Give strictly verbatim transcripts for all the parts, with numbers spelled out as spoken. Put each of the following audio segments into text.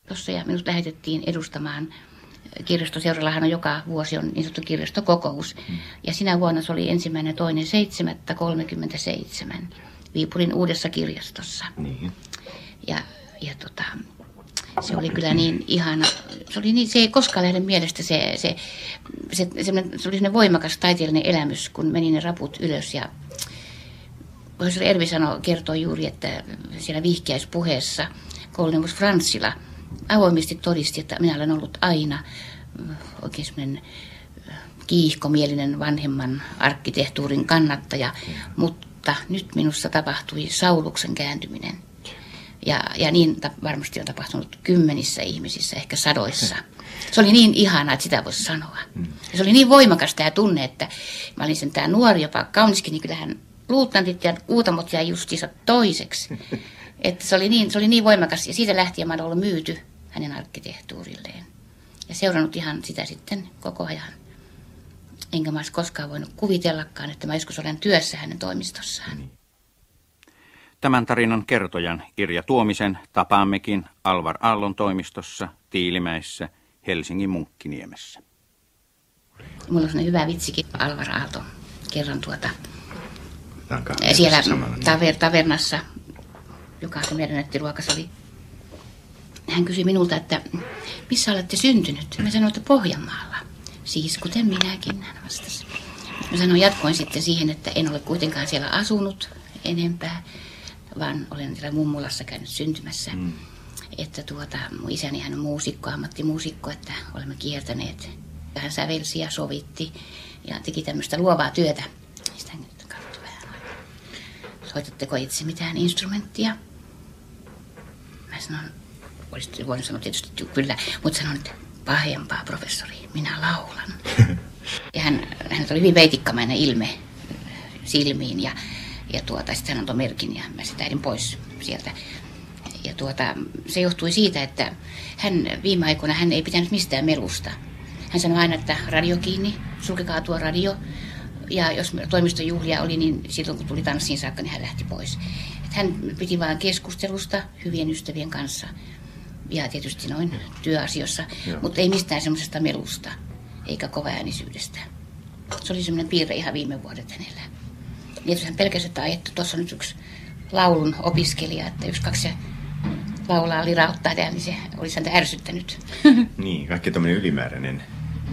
tuossa ja minut lähetettiin edustamaan. Kirjastoseurallahan on joka vuosi on niin sanottu kirjastokokous. Hmm. Ja sinä vuonna se oli ensimmäinen toinen seitsemättä kolmekymmentäseitsemän Viipurin uudessa kirjastossa. Niin. Ja, ja tota, se oli kyllä niin ihana. Se, oli niin, se ei koskaan lähde mielestä se, se, se, se, se oli sellainen voimakas taiteellinen elämys, kun meni ne raput ylös. Ja professori Ervi sanoi, kertoi juuri, että siellä vihkiäispuheessa kouluneuvos Franssila avoimesti todisti, että minä olen ollut aina oikein semmoinen kiihkomielinen vanhemman arkkitehtuurin kannattaja, mutta nyt minussa tapahtui Sauluksen kääntyminen. Ja, ja niin ta- varmasti on tapahtunut kymmenissä ihmisissä, ehkä sadoissa. Se oli niin ihanaa, että sitä voisi sanoa. Ja se oli niin voimakas tämä tunne, että mä olin sen tämä nuori, jopa kauniskin, niin kyllähän luutnantit ja uutamot jäi justiinsa toiseksi. Että se oli niin, se oli niin voimakas ja siitä lähtien mä olen ollut myyty hänen arkkitehtuurilleen. Ja seurannut ihan sitä sitten koko ajan. Enkä mä olisi koskaan voinut kuvitellakaan, että mä joskus olen työssä hänen toimistossaan. Tämän tarinan kertojan Irja Tuomisen tapaammekin Alvar Aallon toimistossa Tiilimäessä Helsingin Munkkiniemessä. Mulla on sellainen hyvä vitsikin Alvar Aalto kerran tuota Tanka, siellä taver, tavernassa, joka se meidän nättiruokas oli. Hän kysyi minulta, että missä olette syntynyt? Mä sanoin, että Pohjanmaalla. Siis kuten minäkin, hän vastasi. Mä sanoin, jatkoin sitten siihen, että en ole kuitenkaan siellä asunut enempää, vaan olen siellä mummulassa käynyt syntymässä. Mm. Että tuota, mun isäni hän on muusikko, ammattimuusikko, että olemme kiertäneet. Hän sävelsi ja sovitti ja teki tämmöistä luovaa työtä. Sitä nyt katsoi vähän. Soitatteko itse mitään instrumenttia? Mä sanon, olisit voinut sanoa tietysti kyllä, mutta sanon, että pahempaa professori, minä laulan. Ja hän, hän oli hyvin veitikkamainen ilme silmiin ja, ja tuota, sitten hän antoi merkin ja mä sitä edin pois sieltä. Ja tuota, se johtui siitä, että hän viime aikoina hän ei pitänyt mistään melusta. Hän sanoi aina, että radio kiinni, sulkekaa tuo radio. Ja jos toimistojuhlia oli, niin silloin kun tuli tanssiin saakka, niin hän lähti pois. Että hän piti vain keskustelusta hyvien ystävien kanssa ja tietysti noin työasioissa, Joo. mutta ei mistään semmoisesta melusta eikä kovaäänisyydestä. Se oli semmoinen piirre ihan viime vuodet hänellä. Niin että hän pelkäsi, että, että tuossa on nyt yksi laulun opiskelija, että yksi kaksi laulaa lirauttaa täällä, niin se olisi häntä ärsyttänyt. Niin, kaikki tämmöinen ylimääräinen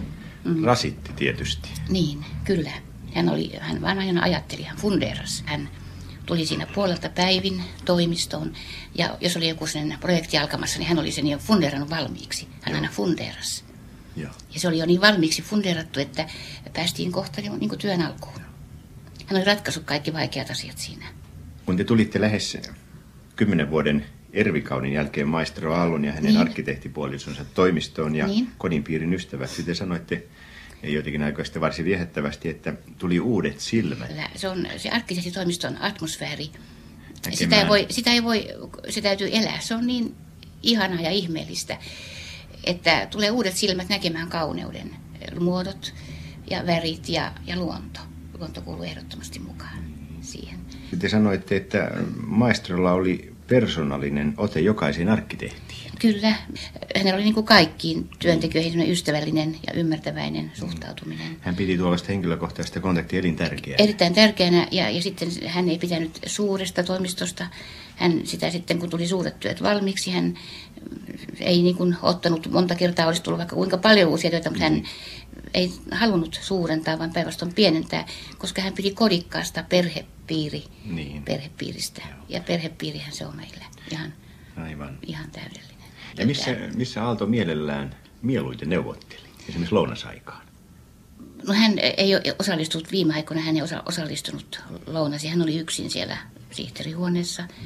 mm. rasitti tietysti. Niin, kyllä. Hän, oli, hän vaan aina ajatteli, hän fundeeras. Hän tuli siinä puolelta päivin toimistoon ja jos oli joku sen projekti alkamassa, niin hän oli sen jo fundeerannut valmiiksi. Hän Joo. aina fundeerasi. Joo. Ja se oli jo niin valmiiksi fundeerattu, että päästiin kohta niin kuin työn alkuun. Hän oli ratkaissut kaikki vaikeat asiat siinä. Kun te tulitte lähes kymmenen vuoden Ervikauden jälkeen maestro Aallon ja hänen niin. arkkitehtipuolisonsa toimistoon ja niin. kodinpiirin ystäväksi, te sanoitte jotenkin aikoja sitten varsin viehättävästi, että tuli uudet silmät. Se on se arkkitehtitoimiston atmosfääri. Sitä ei, voi, sitä ei voi, se täytyy elää. Se on niin ihanaa ja ihmeellistä, että tulee uudet silmät näkemään kauneuden, muodot ja värit ja, ja luonto. Luonto kuuluu ehdottomasti mukaan siihen. Te sanoitte, että maestrolla oli persoonallinen ote jokaisen arkkitehtiin. Kyllä. Hänellä oli niin kuin kaikkiin työntekijöihin ystävällinen ja ymmärtäväinen suhtautuminen. Hän piti tuollaista henkilökohtaista kontaktia elintärkeänä. Erittäin tärkeänä ja, ja sitten hän ei pitänyt suuresta toimistosta. Hän sitä sitten, kun tuli suuret työt valmiiksi, hän ei niin kuin ottanut, monta kertaa olisi tullut vaikka kuinka paljon uusia töitä, mutta hän ei halunnut suurentaa, vaan päinvastoin pienentää, koska hän piti kodikkaasta perhepiiri, niin. perhepiiristä. Ja perhepiirihän se on meillä ihan, Aivan. ihan täydellinen. Ja missä, missä Aalto mielellään mieluiten neuvotteli, esimerkiksi lounasaikaan? No hän ei ole osallistunut viime aikoina, hän ei osa, osallistunut lounasiin. Hän oli yksin siellä sihteerihuoneessa. Mm.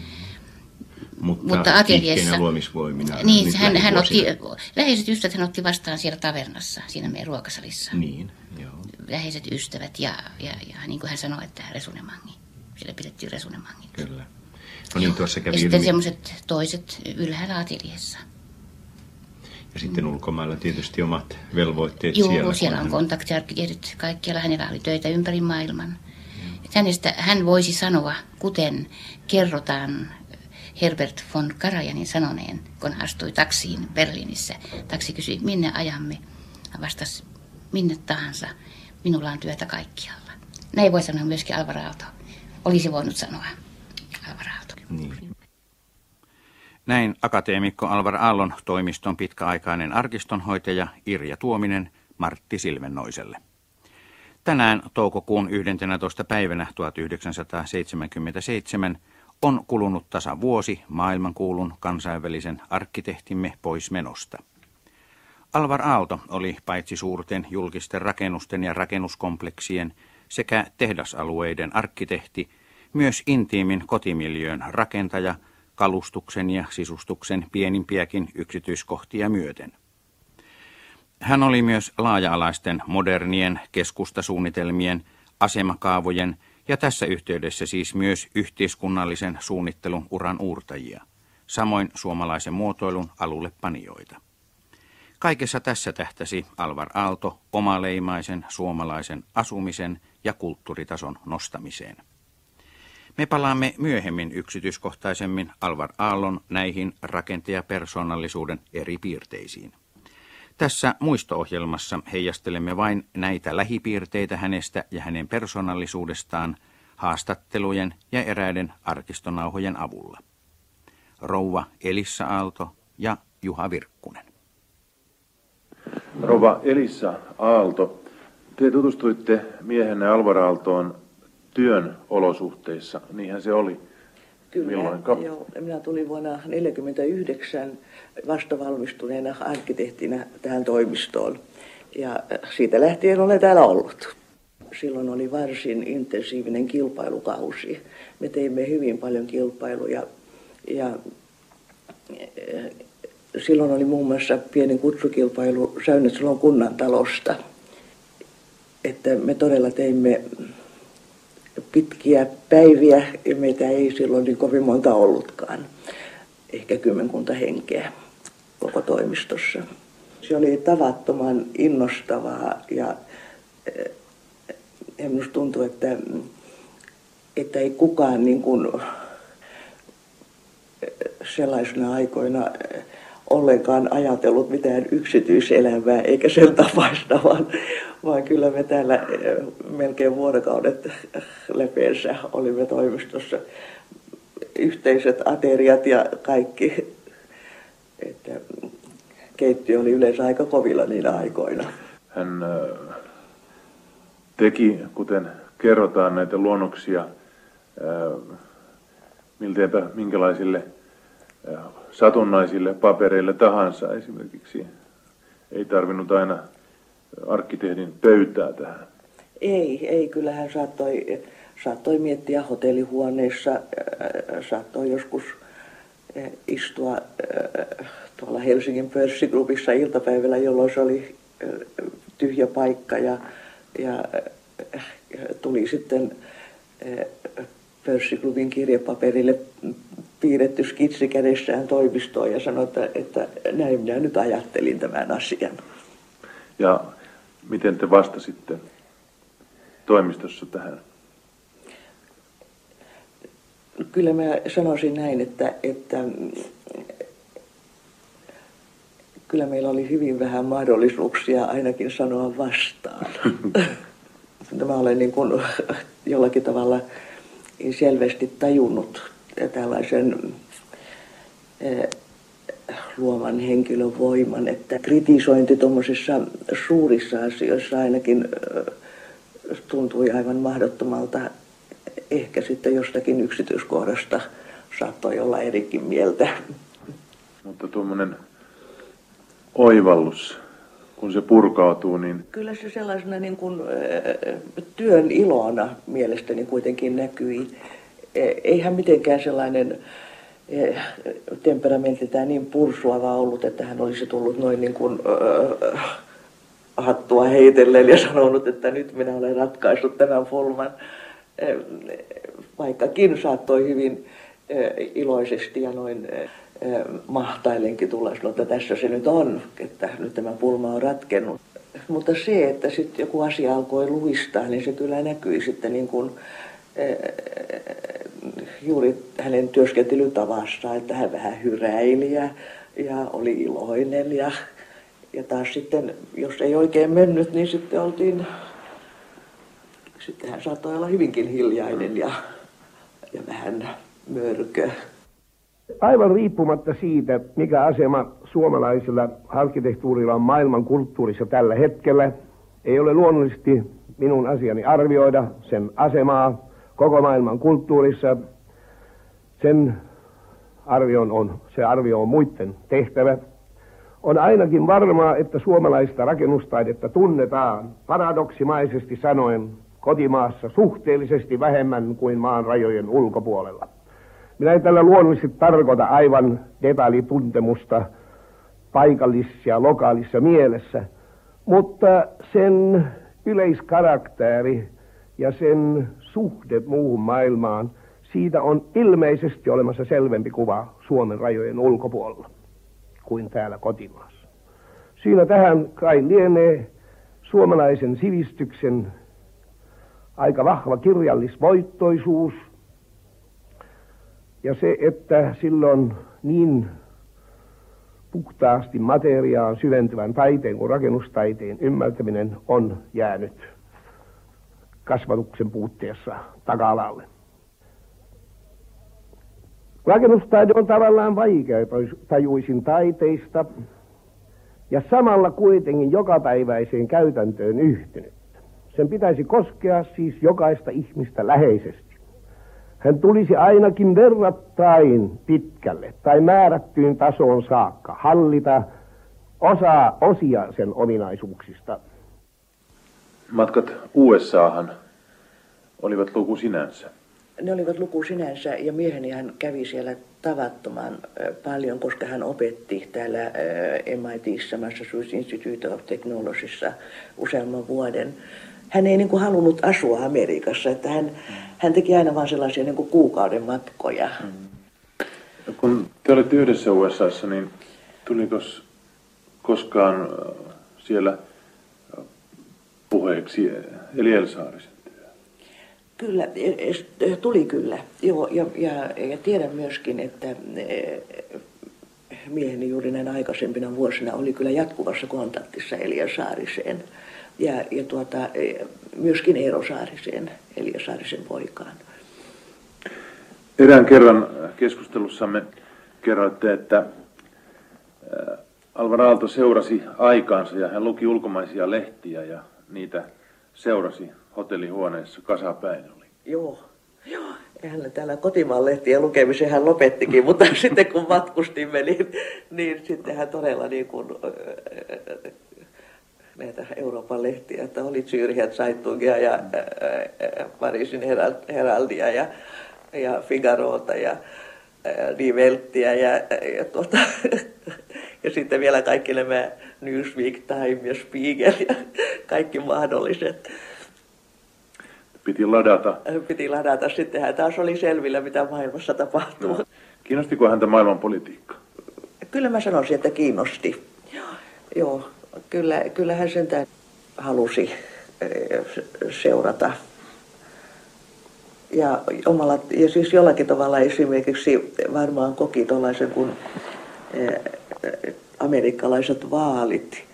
Mutta, Mutta ateliessa, luomisvoimina. Niin, hän, hän otti, läheiset ystävät hän otti vastaan siellä tavernassa, siinä meidän ruokasalissa. Niin, joo. Läheiset ystävät ja, ja, ja niin kuin hän sanoi, että resunemangi. Siellä pidettiin resunemangit. Kyllä. No niin, tuossa kävi ja sitten ilmi. semmoiset toiset ylhäällä ateliessa. Ja sitten ulkomailla tietysti omat velvoitteet Joo, siellä. siellä on hän... kontaktiarkkitehdit kaikkialla. Hänellä oli töitä ympäri maailman. Hänestä hän voisi sanoa, kuten kerrotaan Herbert von Karajanin sanoneen, kun astui taksiin Berliinissä. Taksi kysyi, minne ajamme? Hän vastasi, minne tahansa. Minulla on työtä kaikkialla. Näin voi sanoa myöskin Alvar Aalto. Olisi voinut sanoa Alvar Aalto. Niin. Näin akateemikko Alvar Aallon toimiston pitkäaikainen arkistonhoitaja Irja Tuominen Martti Silvennoiselle. Tänään toukokuun yhdentenätoista päivänä tuhatyhdeksänsataaseitsemänkymmentäseitsemän on kulunut tasa vuosi maailmankuulun kansainvälisen arkkitehtimme poismenosta. Alvar Aalto oli paitsi suurten julkisten rakennusten ja rakennuskompleksien sekä tehdasalueiden arkkitehti, myös intiimin kotimiljöön rakentaja, kalustuksen ja sisustuksen pienimpiäkin yksityiskohtia myöten. Hän oli myös laaja-alaisten modernien keskustasuunnitelmien, asemakaavojen ja tässä yhteydessä siis myös yhteiskunnallisen suunnittelun uran uurtajia, samoin suomalaisen muotoilun alullepanijoita. Kaikessa tässä tähtäsi Alvar Aalto omaleimaisen suomalaisen asumisen ja kulttuuritason nostamiseen. Me palaamme myöhemmin yksityiskohtaisemmin Alvar Aallon näihin rakentajapersoonallisuuden eri piirteisiin. Tässä muisto-ohjelmassa heijastelemme vain näitä lähipiirteitä hänestä ja hänen persoonallisuudestaan haastattelujen ja eräiden arkistonauhojen avulla. Rouva Elissa Aalto ja Juha Virkkunen. Rouva Elissa Aalto, te tutustuitte miehenne Alvar Aaltoon työn olosuhteissa, niinhän se oli. Kyllä, joo. Minä tulin vuonna tuhatyhdeksänsataaneljäkymmentäyhdeksän vastavalmistuneena arkkitehtinä tähän toimistoon. Ja siitä lähtien olen täällä ollut. Silloin oli varsin intensiivinen kilpailukausi. Me teimme hyvin paljon kilpailuja. Ja silloin oli muun muassa pieni kutsukilpailu Säynätsalon kunnantalosta. Että me todella teimme pitkiä päiviä, ja meitä ei silloin niin kovin monta ollutkaan. Ehkä kymmenkunta henkeä koko toimistossa. Se oli tavattoman innostavaa ja, ja minusta tuntui, että, että ei kukaan niin kuin sellaisina aikoina ollenkaan ajatellut mitään yksityiselämää eikä sen tapaista, vaan, vaan kyllä me täällä melkein vuorokaudet läpeensä olimme toimistossa. Yhteiset ateriat ja kaikki. Että keittiö oli yleensä aika kovilla niinä aikoina. Hän teki, kuten kerrotaan, näitä luonnoksia milteipä minkälaisille satunnaisille papereille tahansa esimerkiksi. Ei tarvinnut aina arkkitehdin pöytää tähän. Ei, ei. Kyllä hän saattoi, saattoi miettiä hotellihuoneessa, saattoi joskus istua tuolla Helsingin pörssiklubissa iltapäivällä, jolloin se oli tyhjä paikka ja, ja tuli sitten pörssiklubin kirjepaperille piirretty skitsi kädessään toimistoon ja sanoi, että, että näin minä nyt ajattelin tämän asian. Ja miten te vastasitte toimistossa tähän? Kyllä mä sanoisin näin, että, että kyllä meillä oli hyvin vähän mahdollisuuksia ainakin sanoa vastaan. Mä olen niin kuin jollakin tavalla selvästi tajunnut tällaisen eh, luovan henkilön voiman, että kritisointi tuommoisissa suurissa asioissa ainakin eh, tuntui aivan mahdottomalta. Ehkä sitten jostakin yksityiskohdasta saattoi olla erikin mieltä. Mutta tuommoinen oivallus, kun se purkautuu, niin... Kyllä se sellaisena niin kuin, eh, työn ilona mielestäni kuitenkin näkyi. Eihän mitenkään sellainen temperamentiltään niin pursuava ollut, että hän olisi tullut noin niin kuin äh, hattua heitellen ja sanonut, että nyt minä olen ratkaissut tämän pulman. Vaikkakin saattoi hyvin äh, iloisesti ja noin äh, mahtailenkin tulla sanoa, että tässä se nyt on, että nyt tämä pulma on ratkennut. Mutta se, että sitten joku asia alkoi luistaa, niin se kyllä näkyi sitten niin kuin juuri hänen työskentelytavassa, että hän vähän hyräili ja, ja oli iloinen ja, ja taas sitten, jos ei oikein mennyt, niin sitten oltiin, sitten hän saattoi olla hyvinkin hiljainen ja, ja vähän mörkö. Aivan riippumatta siitä, mikä asema suomalaisella arkkitehtuurilla on maailman kulttuurissa tällä hetkellä, ei ole luonnollisesti minun asiani arvioida sen asemaa koko maailman kulttuurissa. Sen arvion on, se arvio on muiden tehtävä. On ainakin varmaa, että suomalaista rakennustaidetta tunnetaan paradoksimaisesti sanoen kotimaassa suhteellisesti vähemmän kuin maan rajojen ulkopuolella. Minä en tällä luonnollisesti tarkoita aivan detaljituntemusta paikallisessa ja lokaalissa mielessä, mutta sen yleiskarakteri ja sen suhde muuhun maailmaan, siitä on ilmeisesti olemassa selvempi kuva Suomen rajojen ulkopuolella kuin täällä kotimaassa. Siinä tähän kai lienee suomalaisen sivistyksen aika vahva kirjallisvoittoisuus ja se, että silloin niin puhtaasti materiaan syventyvän taiteen kuin rakennustaiteen ymmärtäminen on jäänyt kasvatuksen puutteessa taka-alalle. Rakennustaide on tavallaan vaikeatajuisin taiteista ja samalla kuitenkin jokapäiväiseen käytäntöön yhtynyt. Sen pitäisi koskea siis jokaista ihmistä läheisesti. Hän tulisi ainakin verrattain pitkälle tai määrättyyn tasoon saakka hallita osaa osia sen ominaisuuksista. Matkat U S A:han olivat luku sinänsä. Ne olivat luku sinänsä ja mieheni hän kävi siellä tavattoman paljon, koska hän opetti täällä M I T:ssä, Massachusetts Institute of Technologyssa useamman vuoden. Hän ei niin kuin halunnut asua Amerikassa, että hän, hän teki aina vain sellaisia niin kuin kuukauden matkoja. Mm. Kun te olitte yhdessä U S A:ssa, niin tuliko koskaan siellä puheeksi Eliel Saarisen työ? Kyllä, tuli kyllä. Joo, ja, ja, ja tiedän myöskin, että mieheni juuri näin aikaisempina vuosina oli kyllä jatkuvassa kontaktissa Eliel Saariseen. Ja, ja tuota, myöskin Eero Saariseen, Eliel Saarisen poikaan. Erään kerran keskustelussamme kerroitte, että Alvar Aalto seurasi aikaansa ja hän luki ulkomaisia lehtiä ja niitä seurasi hotellihuoneessa kasapäin oli. Joo, joo. Hän täällä kotimaan lehtien lukemisen hän lopettikin, mutta sitten kun matkustimme, niin, niin sitten hän todella niin kuin näitä Euroopan lehtiä, että oli Zürcher Zeitungia ja äh, Pariisin Heraldia ja, ja Figarota ja äh, Die Welttiä ja, ja, tuota, ja sitten vielä kaikki nämä Newsweek, Time ja Spiegel ja kaikki mahdolliset. Piti ladata. Piti ladata. Sitten hän taas oli selvillä, mitä maailmassa tapahtuu. No. Kiinnostiko häntä maailman politiikka? Kyllä mä sanoisin, että kiinnosti. Joo. Joo. Kyllä, kyllä hän sentään halusi seurata. Ja, omalla, ja siis jollakin tavalla esimerkiksi varmaan koki tuollaisen kuin amerikkalaiset vaalit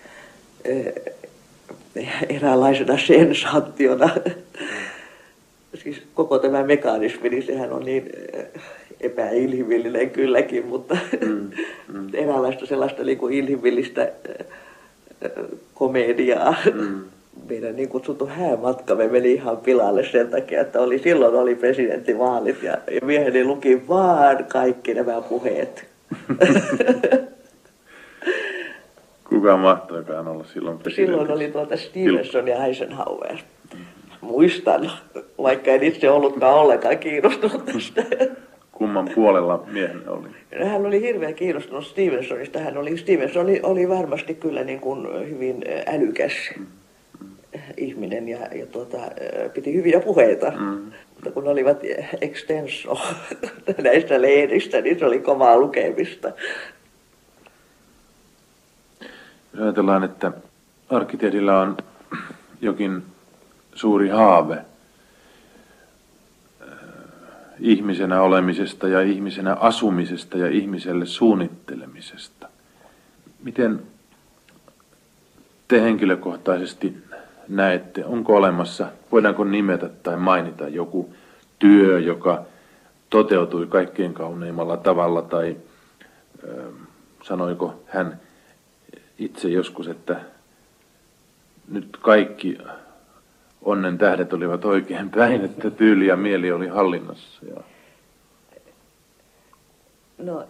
eräänlaisena sensaationa. Siis koko tämä mekanismi, niin sehän on niin epäinhimillinen kylläkin, mutta mm, mm. eräänlaista sellaista niin kuin inhimillistä komediaa. Mm. Meidän niin kutsuttu häämatkamme meni ihan pilalle sen takia, että oli, silloin oli presidenttivaalit ja, ja mieheni luki vaan kaikki nämä puheet. Kuka mahtoikaan olla silloin presidentti? Silloin oli tuota Stevenson ja Eisenhower. Muistan, vaikka en itse ollutkaan ollenkaan kiinnostunut tästä. Kumman puolella miehenne oli? Hän oli hirveän kiinnostunut Stevensonista. Hän oli, Stevenson oli, oli varmasti kyllä niin kuin hyvin älykäs mm. ihminen ja, ja tuota, piti hyviä puheita. Mm. Mutta kun olivat extenso näistä lehdistä, niin se oli kovaa lukemista. Jos ajatellaan, että arkkitehdillä on jokin suuri haave, ihmisenä olemisesta ja ihmisenä asumisesta ja ihmiselle suunnittelemisesta. Miten te henkilökohtaisesti näette, onko olemassa, voidaanko nimetä tai mainita joku työ, joka toteutui kaikkein kauneimmalla tavalla, tai ö, sanoiko hän itse joskus, että nyt kaikki onnen tähdet olivat oikein päin, että tyyli ja mieli oli hallinnassa. Ja... No,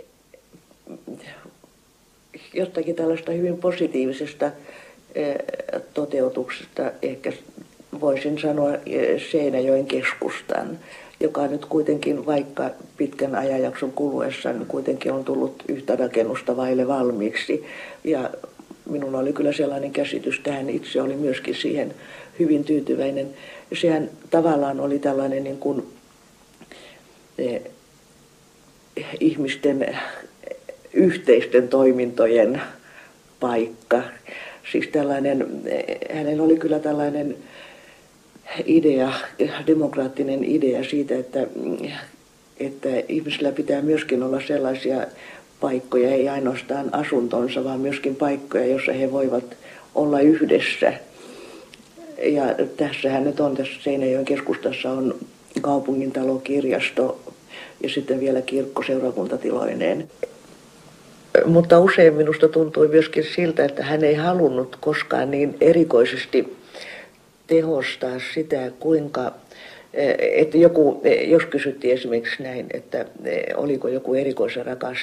jostakin tällaista hyvin positiivisesta toteutuksesta ehkä voisin sanoa Seinäjoen keskustan, joka nyt kuitenkin, vaikka pitkän ajanjakson kuluessa, niin kuitenkin on tullut yhtä rakennusta vaille valmiiksi. Ja minulla oli kyllä sellainen käsitys, että hän itse oli myöskin siihen hyvin tyytyväinen. Sehän tavallaan oli tällainen niin kuin, eh, ihmisten yhteisten toimintojen paikka. Siis tällainen, hänellä oli kyllä tällainen idea, demokraattinen idea siitä, että, että ihmisillä pitää myöskin olla sellaisia paikkoja, ei ainoastaan asuntonsa, vaan myöskin paikkoja, joissa he voivat olla yhdessä. Ja tässähän nyt on, tässä Seinäjoen keskustassa on kaupungintalo, kirjasto ja sitten vielä kirkko seurakuntatiloineen. Mutta usein minusta tuntui myöskin siltä, että hän ei halunnut koskaan niin erikoisesti tehostaa sitä, kuinka, että joku, jos kysyttiin esimerkiksi näin, että oliko joku erikoisen rakas,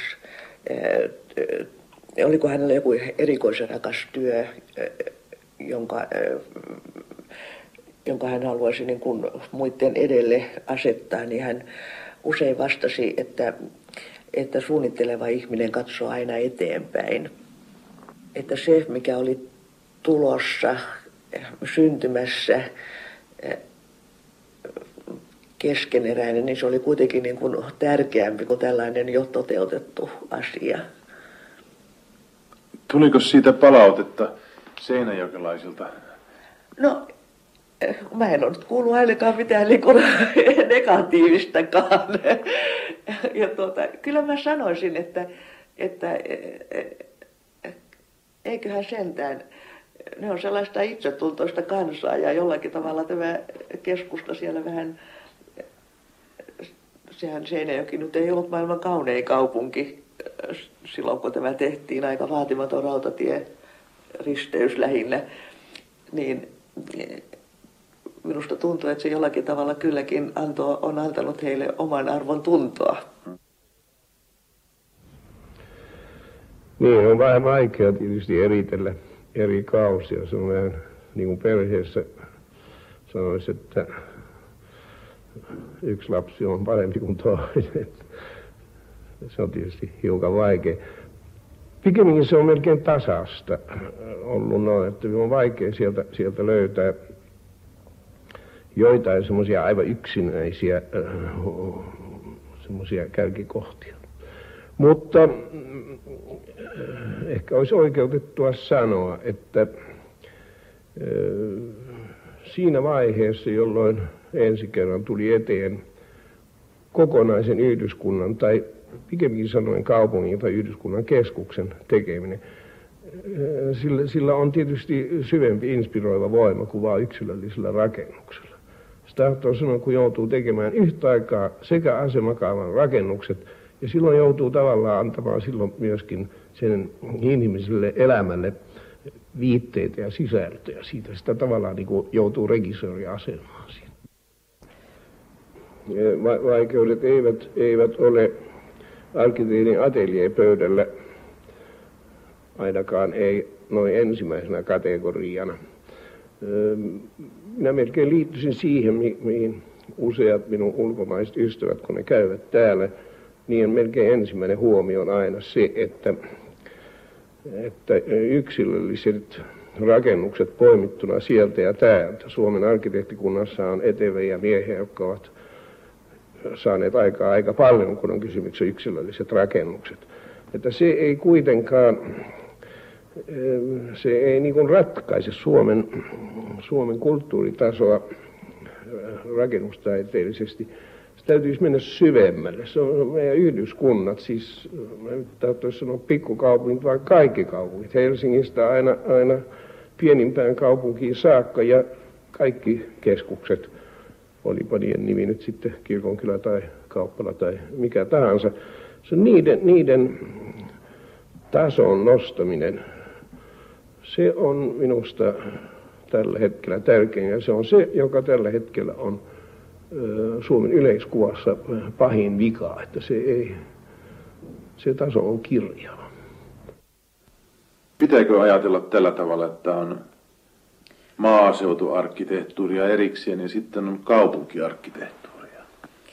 oliko hänellä joku erikoisen rakas työ, jonka, jonka hän haluaisi niin kuin muiden edelle asettaa, niin hän usein vastasi, että että suunnitteleva ihminen katsoo aina eteenpäin. Että se, mikä oli tulossa, syntymässä, keskeneräinen, niin se oli kuitenkin niin kuin tärkeämpi kuin tällainen jo toteutettu asia. Tuliko siitä palautetta seinäjokelaisilta? No, mä en ole nyt kuullut ainakaan mitään negatiivistakaan. Ja tuota, kyllä mä sanoisin, että, että eiköhän sentään, ne on sellaista itsetuntoista kansaa ja jollakin tavalla tämä keskusta siellä vähän, sehän Seinäjoki nyt ei ollut maailman kaunein kaupunki silloin, kun tämä tehtiin, aika vaatimaton rautatieristeys lähinnä, niin minusta tuntuu, että se jollakin tavalla kylläkin antoi, on antanut heille oman arvon tuntoa. Niin, on vähän vaikea tietysti eritellä eri kausia. Se on vähän niin kuin perheessä sanoisi, että yksi lapsi on parempi kuin toinen. Se on tietysti hiukan vaikea. Pikemminkin se on melkein tasasta ollut noin, että on vaikea sieltä, sieltä löytää joitain semmoisia aivan yksinäisiä äh, semmoisia kärkikohtia. Mutta äh, ehkä olisi oikeutettua sanoa, että äh, siinä vaiheessa, jolloin ensi kerran tuli eteen kokonaisen yhdyskunnan tai pikemminkin sanoen kaupungin tai yhdyskunnan keskuksen tekeminen, äh, sillä, sillä on tietysti syvempi inspiroiva voima kuin vain yksilöllisellä rakennuksella. Se tahtoo sanoa, kun joutuu tekemään yhtä aikaa sekä asemakaavan rakennukset, ja silloin joutuu tavallaan antamaan silloin myöskin sen inhimilliselle elämälle viitteitä ja sisältöjä. Siitä sitä tavallaan niin kuin joutuu regisööriasemaan siinä. Va- vaikeudet eivät, eivät ole arkkitehdin atelier-pöydällä, ainakaan ei noin ensimmäisenä kategoriana. Minä melkein liittyisin siihen, mihin useat minun ulkomaiset ystävät, kun ne käyvät täällä, niin melkein ensimmäinen huomio on aina se, että, että yksilölliset rakennukset poimittuna sieltä ja täältä. Suomen arkkitehtikunnassa on eteviä miehiä, jotka ovat saaneet aikaa aika paljon, kun on kysymyksessä yksilölliset rakennukset. Että se ei kuitenkaan... Se ei niin kuin ratkaise Suomen, Suomen kulttuuritasoa rakennustaiteellisesti. Se täytyisi mennä syvemmälle. Se on meidän yhdyskunnat, siis täytyisi sanoa pikkukaupungit, vai kaikki kaupungit. Helsingistä aina, aina pienimpään kaupunkiin saakka ja kaikki keskukset, olipa niiden nimi nyt sitten kirkonkylä tai kauppala tai mikä tahansa. Se niiden, niiden tason nostaminen, se on minusta tällä hetkellä tärkein ja se on se, joka tällä hetkellä on Suomen yleiskuvassa pahin vika, että se ei, se taso on kirjava. Pitääkö ajatella tällä tavalla, että on maaseutuarkkitehtuuria erikseen ja sitten on kaupunkiarkkitehtuuria?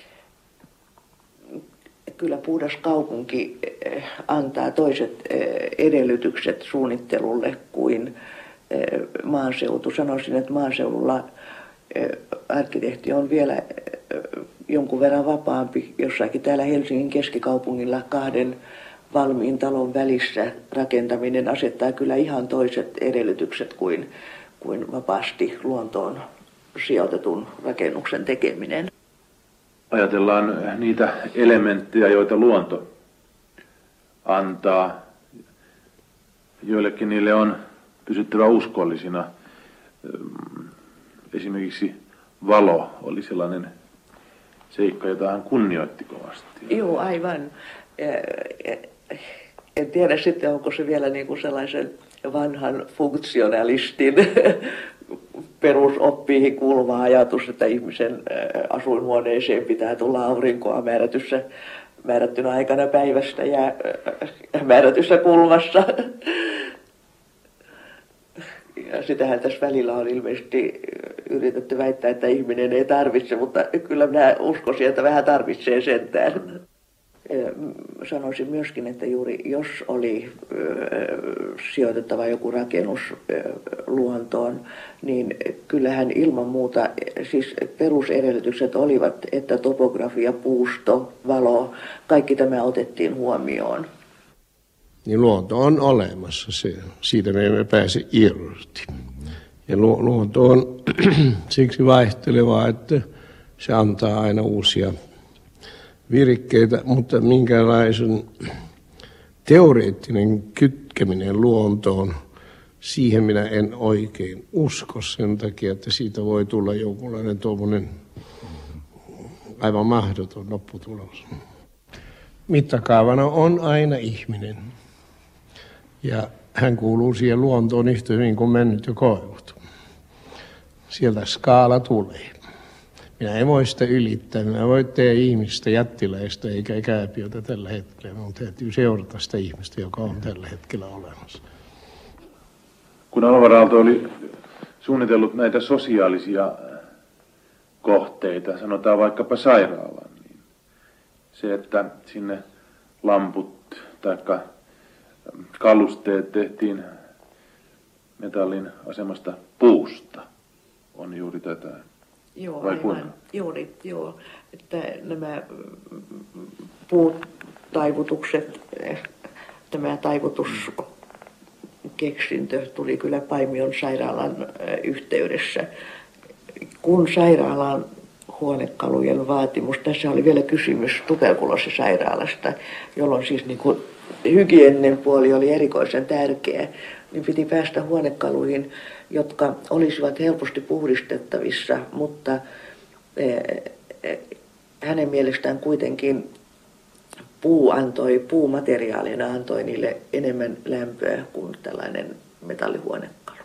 Kyllä puhdas kaupunki antaa toiset edellytykset suunnittelulle kuin maaseutu. Sanoisin, että maaseudulla arkkitehti on vielä jonkun verran vapaampi. Jossakin täällä Helsingin keskikaupungilla kahden valmiin talon välissä rakentaminen asettaa kyllä ihan toiset edellytykset kuin, kuin vapaasti luontoon sijoitetun rakennuksen tekeminen. Ajatellaan niitä elementtejä, joita luonto antaa. Joillekin niille on pysyttävä uskollisina. Esimerkiksi valo oli sellainen seikka, jota hän kunnioitti kovasti. Joo, aivan. En tiedä sitten, onko se vielä niin kuin sellaisen vanhan funktionalistin perusoppiihin kuuluva ajatus, että ihmisen asuinhuoneeseen pitää tulla aurinkoa määrätyssä, määrättynä aikana päivästä ja määrätyssä kulmassa. Ja sitähän tässä välillä on ilmeisesti yritetty väittää, että ihminen ei tarvitse, mutta kyllä minä uskoisin, että vähän tarvitsee sentään. Sanoisin myöskin, että juuri jos oli sijoitettava joku rakennus luontoon, niin kyllähän ilman muuta, siis perusedellytykset olivat, että topografia, puusto, valo, kaikki tämä otettiin huomioon. Niin luonto on olemassa, se, siitä me emme pääse irti. Ja lu, luonto on siksi vaihtelevaa, että se antaa aina uusia virikkeitä, mutta minkälaisen teoreettinen kytkeminen luontoon, siihen minä en oikein usko sen takia, että siitä voi tulla jonkunlainen tuommoinen aivan mahdoton lopputulos. Mittakaavana on aina ihminen. Ja hän kuuluu siihen luontoon yhtä hyvin kuin mennyt ja koivut. Sieltä skaala tulee. Minä en voi sitä ylittää. Minä voi tehdä ihmistä jättiläistä eikä kääpiötä tällä hetkellä. Minun täytyy seurata sitä ihmistä, joka on tällä hetkellä olemassa. Kun Alvar Aalto oli suunnitellut näitä sosiaalisia kohteita, sanotaan vaikkapa sairaalan, niin se, että sinne lamput tai kalusteet tehtiin metallin asemasta puusta, on juuri tätä. Joo, vai aivan. kuinka? Juuri, joo. Että nämä puutaivutukset, tämä taivutuskeksintö tuli kyllä Paimion sairaalan yhteydessä. Kun sairaalan huonekalujen vaatimus, tässä oli vielä kysymys tuberkuloosisairaalasta, jolloin siis niin kuin hygieninen puoli oli erikoisen tärkeä, niin piti päästä huonekaluihin, jotka olisivat helposti puhdistettavissa, mutta hänen mielestään kuitenkin puu antoi, puumateriaalina antoi niille enemmän lämpöä kuin tällainen metallihuonekalu.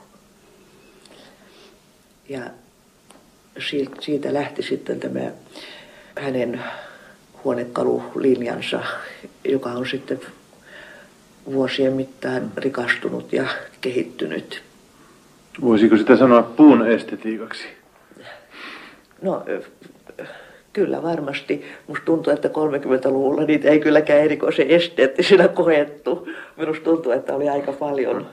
Ja siitä lähti sitten tämä hänen huonekalulinjansa, joka on sitten vuosien mittaan rikastunut ja kehittynyt. Voisiko sitä sanoa puun estetiikaksi? No kyllä varmasti. Musta tuntuu, että kolmekymmentäluvulla niitä ei kylläkään erikoisen esteettisinä koettu. Minusta tuntuu, että oli aika paljon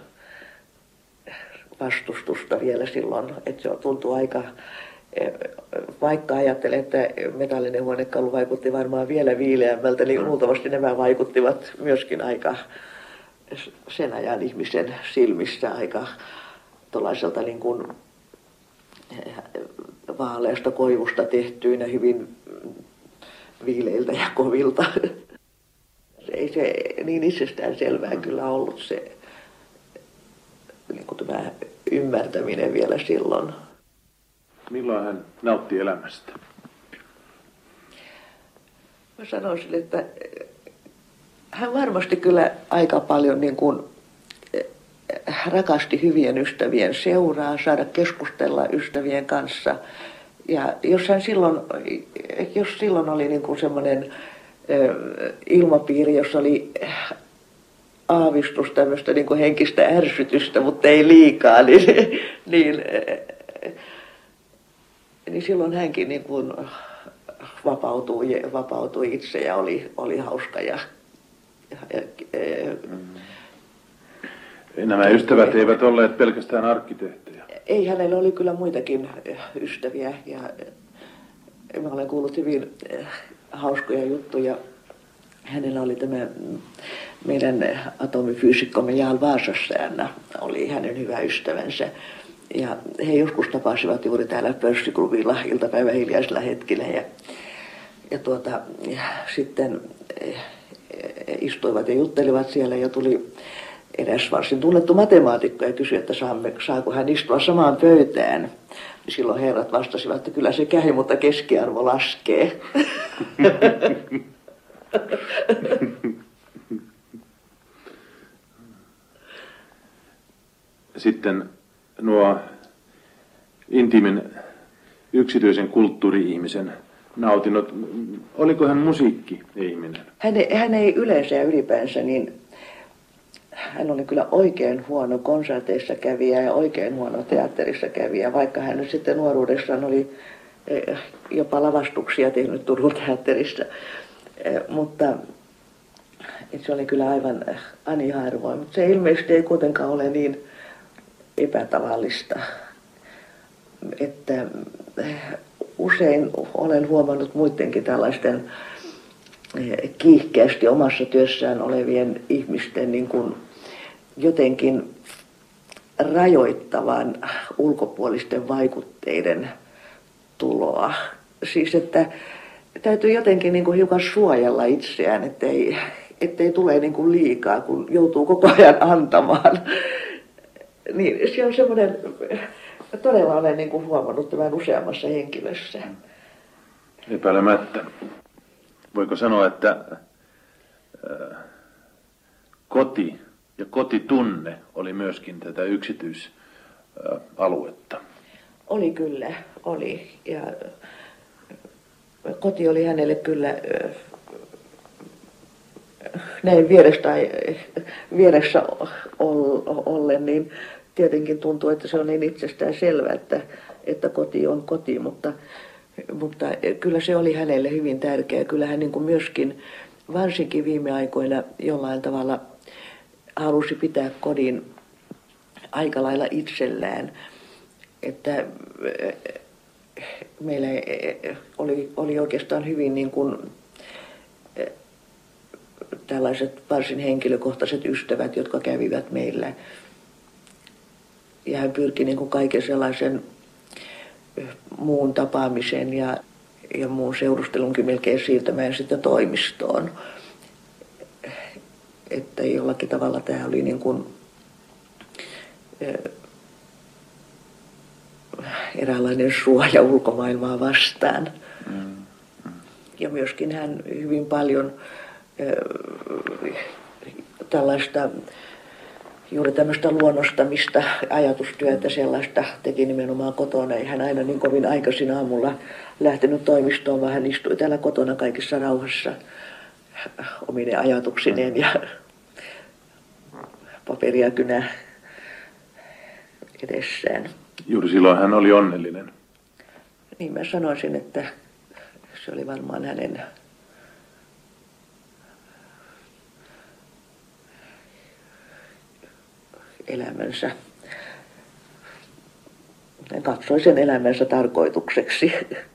vastustusta vielä silloin. Että se tuntuu aika, vaikka ajattelen, että metallinen huonekalu vaikutti varmaan vielä viileämmältä, niin luultavasti nämä vaikuttivat myöskin aika sen ajan ihmisen silmissä aika tuollaiselta niin kuin vaaleasta koivusta tehtyinä, hyvin viileiltä ja kovilta. Ei se niin itsestään selvää kyllä ollut se niin kuin tämä ymmärtäminen vielä silloin. Milloin hän nautti elämästä? Mä sanoisin, että hän varmasti kyllä aika paljon niin kuin rakasti hyvien ystävien seuraa, saada keskustella ystävien kanssa. Ja jos hän silloin, jos silloin oli niin kuin semmoinen ilmapiiri, jossa oli aavistus tämmöistä niin kuin henkistä ärsytystä, mutta ei liikaa, niin, niin, niin silloin hänkin niin kuin vapautui, vapautui itse ja oli, oli hauska. Ja, ja, ja, Nämä ystävät eivät olleet pelkästään arkkitehtejä. Ei, hänellä oli kyllä muitakin ystäviä ja mä olen kuullut hyvin hauskoja juttuja. Hänellä oli tämä meidän atomifyysikkomme Jaal Vaasassäänä, oli hänen hyvä ystävänsä. Ja he joskus tapasivat juuri täällä pörssiklubilla iltapäivän hiljaisilla hetkillä. Ja, ja, tuota, ja sitten istuivat ja juttelivat siellä ja tuli eräs varsin tunnettu matemaatikko ja kysyi, että saamme, saako hän istua samaan pöytään. Silloin herrat vastasivat, että kyllä se käy, mutta keskiarvo laskee. Sitten nuo intiimin yksityisen kulttuuri-ihmisen nautinnot. Oliko hän musiikki-ihminen? Hän ei, hän ei yleensä ja ylipäänsä, niin hän oli kyllä oikein huono konserteissa kävijä ja oikein huono teatterissa kävijä, vaikka hän nyt sitten nuoruudessaan oli jopa lavastuksia tehnyt Turun teatterissa. Mutta se oli kyllä aivan ani harvoin, mutta se ilmeisesti ei kuitenkaan ole niin epätavallista, että usein olen huomannut muidenkin tällaisten kiihkeästi omassa työssään olevien ihmisten niin kuin jotenkin rajoittavan ulkopuolisten vaikutteiden tuloa. Siis että täytyy jotenkin niin kuin hiukan suojella itseään, ettei, ettei tule niin kuin liikaa, kun joutuu koko ajan antamaan. Niin se on semmoinen, todella olen niin kuin huomannut tämän useammassa henkilössä. Epäilemättä. Voiko sanoa, että äh, koti ja kotitunne oli myöskin tätä yksityisaluetta? Oli kyllä, oli. Ja koti oli hänelle kyllä näin vierestä, vieressä ollen, niin tietenkin tuntuu, että se on niin itsestään selvä, että, että koti on koti, mutta, mutta kyllä se oli hänelle hyvin tärkeä. Kyllä hän niin kuin myöskin varsinkin viime aikoina jollain tavalla halusi pitää kodin aika lailla itsellään, että meillä oli, oli oikeastaan hyvin niin kuin tällaiset varsin henkilökohtaiset ystävät, jotka kävivät meillä. Ja hän pyrki niin kuin kaiken sellaisen muun tapaamisen ja, ja muun seurustelunkin melkein siirtämään sitten toimistoon. Että jollakin tavalla tämä oli niin kuin eräänlainen suoja ulkomaailmaa vastaan. Mm. Ja myöskin hän hyvin paljon tällaista juuri tämmöistä luonnostamista, ajatustyötä sellaista teki nimenomaan kotona. Ei hän aina niin kovin aikaisin aamulla lähtenyt toimistoon, vaan hän istui täällä kotona kaikissa rauhassa omine ajatuksineen ja paperia kynä edessään. Juuri silloin hän oli onnellinen. Niin mä sanoisin, että se oli varmaan hänen elämänsä. Hän katsoi sen elämänsä tarkoitukseksi.